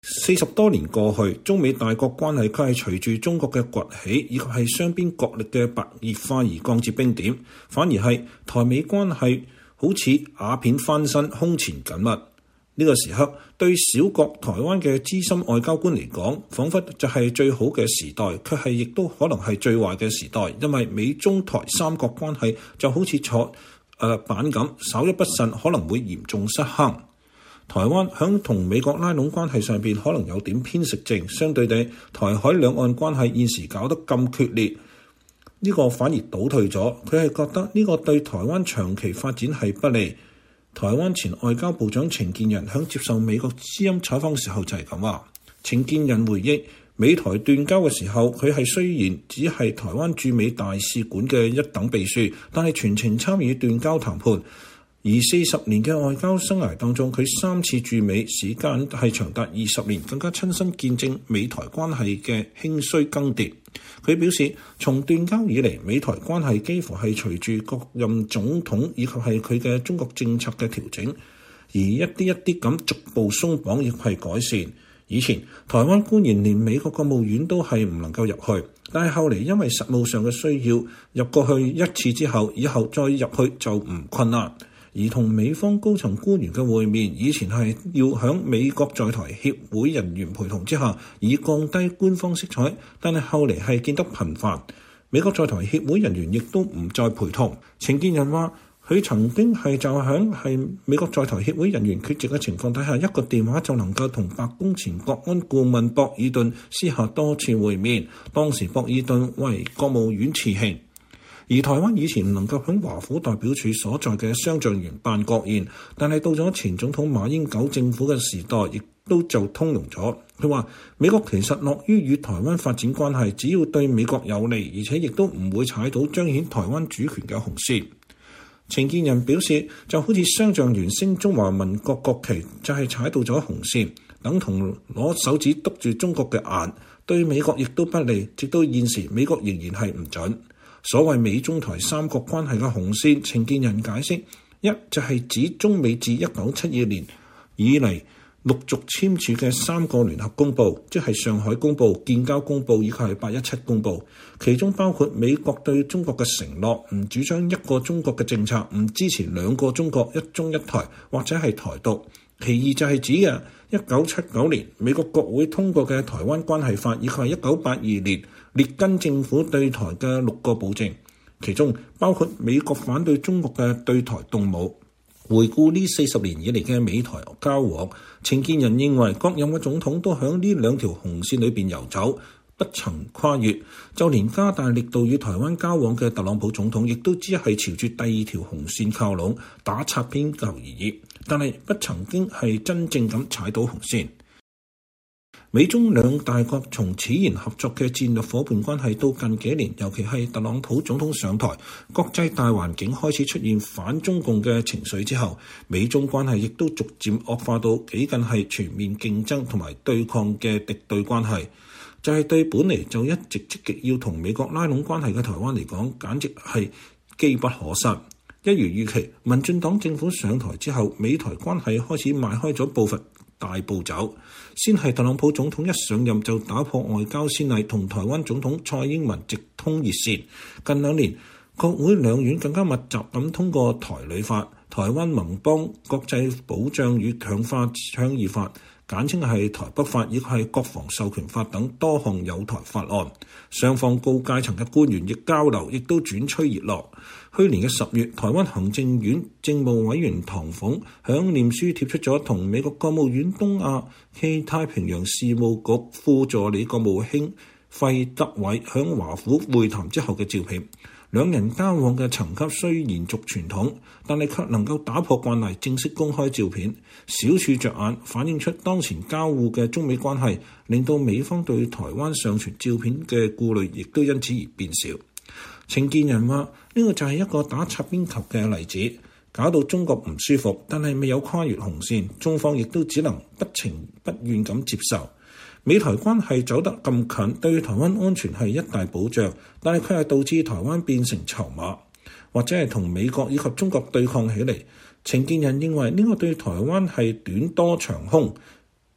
40多年過去，中美大國關係卻係隨住中國嘅崛起以及係雙邊角力嘅白熱化而降至冰點，反而係台美關係好似瓦片翻身，空前緊密。呢個時刻對小國台灣嘅資深外交官嚟講，彷彿就係最好嘅時代，卻係亦都可能係最壞嘅時代，因為美中台三國關係就好似坐板咁，稍一不慎可能會嚴重失衡。台灣響同美國拉攏關係上邊可能有點偏食症，相對地，台海兩岸關係現時搞得咁決裂，呢個反而倒退咗。佢係覺得呢個對台灣長期發展係不利。台灣前外交部長程建仁響接受美國之音採訪時候就係咁話。程建仁回憶美台斷交嘅時候，佢係雖然只係台灣駐美大使館嘅一等秘書，但係全程參與斷交談判。而40年嘅外交生涯當中，佢3次駐美，時間係長達20年，更加親身見證美台關係嘅興衰更迭。佢表示，從斷交以嚟，美台關係幾乎係隨住各任總統以及係佢嘅中國政策嘅調整，而一啲一啲咁逐步鬆綁，亦係改善。以前台灣官員連美國國務院都係唔能夠入去，但係後嚟因為實務上嘅需要，入過去一次之後，以後再入去就唔困難。而同美方高層官員嘅會面，以前係要響美國在台協會人員陪同之下，以降低官方色彩，但係後嚟係見得頻繁，美國在台協會人員亦都唔再陪同。程建仁話，佢曾經係就響美國在台協會人員缺席嘅情況底下，一個電話就能夠同白宮前國安顧問博爾頓私下多次會面，當時博爾頓為國務院次卿。而台灣以前唔能夠響華府代表處所在嘅雙橡園辦國宴，但係到咗前總統馬英九政府嘅時代，亦都就通融咗。佢話美國其實樂於與台灣發展關係，只要對美國有利，而且亦都唔會踩到彰顯台灣主權嘅紅線。程建仁表示，就好似雙橡園升中華民國國旗，就係踩到咗紅線，等同攞手指篤住中國嘅眼，對美國亦都不利。直到現時，美國仍然係唔準。所謂美中台三國關係嘅紅線，程建仁解釋，一就係指中美自1972年以嚟陸續簽署嘅3個聯合公報，即係上海公報、建交公報以及係817公報，其中包括美國對中國嘅承諾，唔主張一個中國嘅政策，唔支持2個中國、一中一台或者係台獨。其二就係指嘅1979年美國國會通過嘅台灣關係法，以及係1982年列根政府對台嘅6個保證，其中包括美國反對中國嘅對台動武。回顧呢40年以嚟嘅美台交往，程建仁認為各任嘅總統都響呢2條紅線裏邊遊走，不曾跨越。就連加大力度與台灣交往嘅特朗普總統，亦都只係朝住第2條紅線靠攏，打擦邊球而已，但係不曾經係真正咁踩到紅線。美中兩大國從此言合作嘅戰略夥伴關係到近幾年，尤其係特朗普總統上台，國際大環境開始出現反中共嘅情緒之後，美中關係亦都逐漸惡化到幾近係全面競爭同埋對抗嘅敵對關係。就係對本嚟就一直積極要同美國拉攏關係嘅台灣嚟講，簡直係機不可失。一如預期，民進黨政府上台之後，美台關係開始邁開咗步伐大步走。先係特朗普總統一上任就打破外交先例，同台灣總統蔡英文直通熱線。近2年，國會兩院更加密集咁通過台旅法、台灣盟邦國際保障與強化倡議法，簡稱係台北法，亦係國防授權法等多項有台法案。雙方高階層嘅官員亦交流，亦都轉趨熱絡。去年嘅10月，台灣行政院政務委員唐鳳響臉書貼出咗同美國國務院東亞暨太平洋事務局副助理國務卿費德偉響華府會談之後嘅照片。兩人交往嘅層級雖延續傳統，但係卻能夠打破慣例，正式公開照片，小處着眼，反映出當前交互嘅中美關係，令到美方對台灣上傳照片嘅顧慮亦都因此而變少。程建仁話：呢個就係一個打擦邊球嘅例子，搞到中國唔舒服，但係未有跨越紅線，中方亦都只能不情不願咁接受。美台關係走得咁近，對台灣安全係一大保障，但係佢係導致台灣變成籌碼，或者係同美國以及中國對抗起嚟。程建仁認為呢個對台灣係短多長空，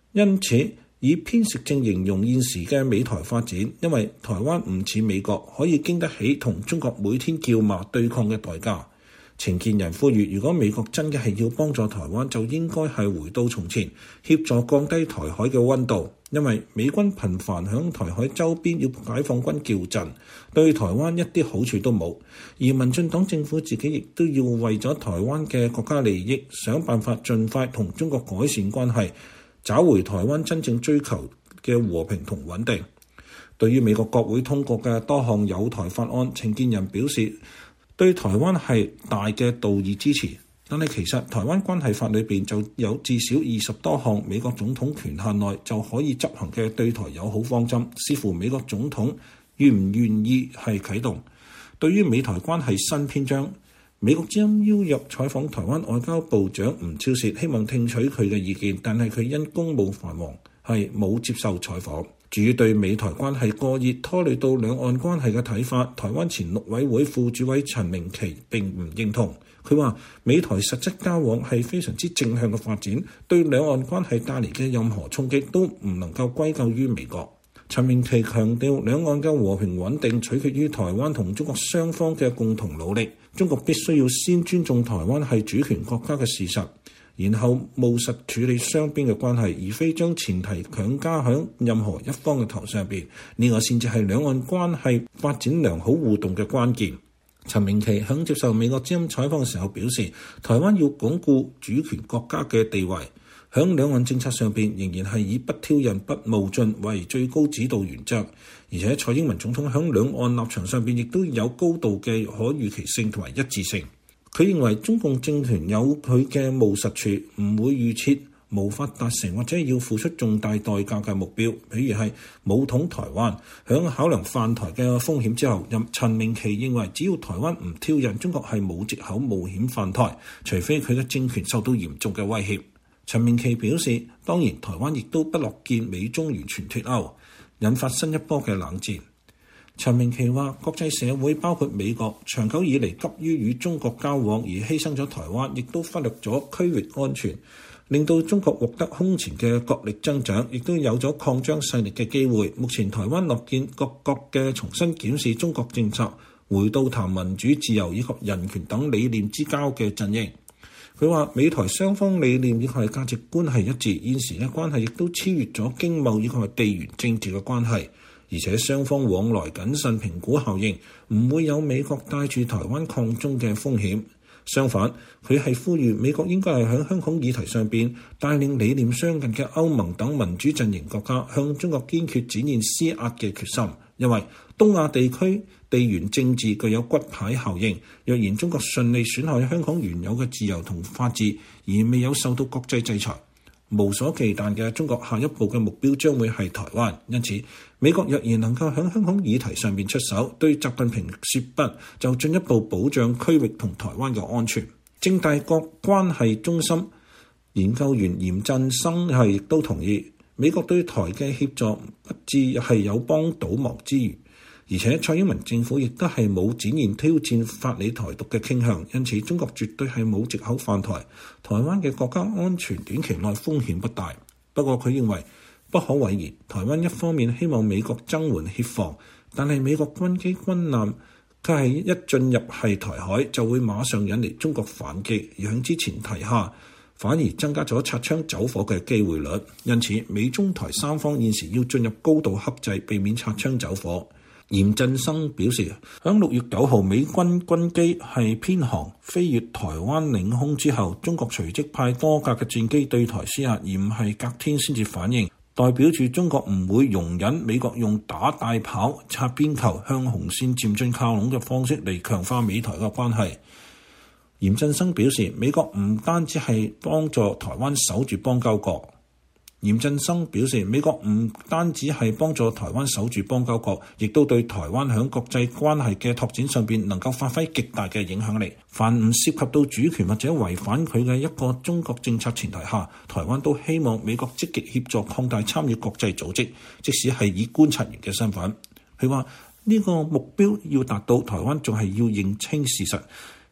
因此以偏食症形容現時嘅美台發展，因為台灣唔似美國可以經得起同中國每天叫罵對抗嘅代價。陳建仁呼籲，如果美國真嘅係要幫助台灣，就應該係回到從前，協助降低台海嘅溫度，因為美軍頻繁響台海周邊要解放軍叫陣，對台灣一啲好處都冇。而民進黨政府自己亦都要為咗台灣嘅國家利益，想辦法盡快同中國改善關係，找回台灣真正追求嘅和平同穩定。對於美國國會通過嘅多項友台法案，陳建仁表示對台灣係大嘅道義支持，但係其實台灣關係法裏邊就有至少20多項美國總統權限內就可以執行嘅對台友好方針，視乎美國總統願唔願意係啟動。對於美台關係新篇章，美國之音邀約採訪台灣外交部長吳釗燮，希望聽取佢嘅意見，但係佢因公務繁忙係冇接受採訪。至於對美台關係過熱拖累到兩岸關係嘅睇法，台灣前陸委會副主委陳明奇並唔認同。佢話美台實質交往係非常之正向嘅發展，對兩岸關係帶嚟嘅任何衝擊都唔能夠歸咎於美國。陳明奇強調，兩岸嘅和平穩定取決於台灣同中國雙方嘅共同努力，中國必須要先尊重台灣係主權國家嘅事實，然後務實處理雙邊嘅關係，而非將前提強加喺任何一方嘅頭上邊。呢個先至係兩岸關係發展良好互動嘅關鍵。陳明奇喺接受美國之音採訪嘅時候表示，台灣要鞏固主權國家嘅地位，喺兩岸政策上邊仍然係以不挑釁、不冒進為最高指導原則，而且蔡英文總統喺兩岸立場上邊亦都有高度嘅可預期性同埋一致性。佢認為中共政權有佢嘅務實處，唔會預設無法達成或者要付出重大代價嘅目標，譬如係武統台灣。響考量犯台嘅風險之後，陳明奇認為只要台灣唔挑釁，中國係冇藉口冒險犯台，除非佢嘅政權受到嚴重嘅威脅。陳明奇表示，當然台灣亦都不樂見美中完全脫鈎，引發新一波嘅冷戰。陳明奇話，國際社會包括美國長久以嚟急於與中國交往而犧牲咗台灣，亦都忽略咗區域安全，令到中國獲得空前嘅國力增長，亦都有咗擴張勢力嘅機會。目前台灣樂見各國嘅重新檢視中國政策，回到談民主自由以及人權等理念之交嘅陣營。佢話美台雙方理念以及價值觀係一致，現時嘅關係亦都超越咗經貿以及地緣政治嘅關係，而且雙方往來謹慎評估效應，唔會有美國帶住台灣抗中嘅風險。相反，佢係呼籲美國應該係喺香港議題上邊帶領理念相近嘅歐盟等民主陣營國家向中國堅決展現施壓嘅決心，因為東亞地區地緣政治具有骨牌效應，若然中國順利損害香港原有嘅自由同法治，而未有受到國際制裁，無所忌憚嘅中國下一步嘅目標將會係台灣。因此，美國若然能夠喺香港議題上面出手，對習近平說不，就進一步保障區域同台灣嘅安全。政大國關係中心研究員嚴振生亦都同意，美國對台嘅協助不至係有幫倒忙之餘，而且蔡英文政府亦都係冇展現挑戰法理台獨嘅傾向，因此中國絕對係冇藉口犯台。台灣嘅國家安全短期內風險不大。不過佢認為不可諱言，台灣一方面希望美國增援協防，但係美國軍機軍艦佢係一進入係台海就會馬上引嚟中國反擊，而喺之前提下反而增加咗擦槍走火嘅機會率。因此美中台三方現時要進入高度克制，避免擦槍走火。嚴振生表示，喺6月9號美軍軍機係偏航飛越台灣領空之後，中國隨即派多架嘅戰機對台施壓，而唔係隔天先至反應，代表住中國唔會容忍美國用打大炮、擦邊球、向紅線漸進靠攏嘅方式嚟強化美台嘅關係。嚴振生表示，美國唔單止係幫助台灣守住邦交國。嚴振生表示，美國唔單止係幫助台灣守住邦交國，亦都對台灣喺國際關係嘅拓展上邊能夠發揮極大嘅影響力。凡唔涉及到主權或者違反佢嘅一個中國政策前提下，台灣都希望美國積極協助擴大參與國際組織，即使係以觀察員嘅身份。佢話呢個目標要達到，台灣仲係要認清事實，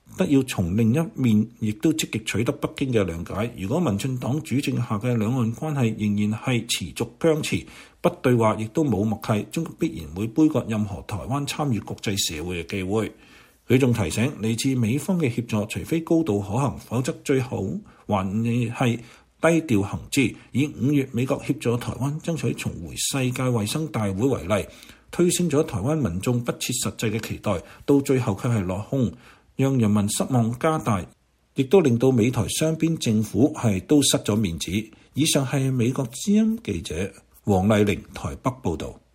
得要從另一面亦都積極取得北京嘅諒解。如果民進黨主政下嘅兩岸關係仍然係持續僵持，不對話亦都冇默契，中國必然會杯葛任何台灣參與國際社會嘅機會。佢仲提醒，嚟自美方嘅協助，除非高度可行，否則最好還係低調行之。以5月美國協助台灣爭取重回世界衛生大會為例，推升咗台灣民眾不切實際嘅期待，到最後卻係落空，讓人民失望加大，亦都令到美台雙邊政府都失咗面子。以上係美國之音記者黃麗玲台北報導。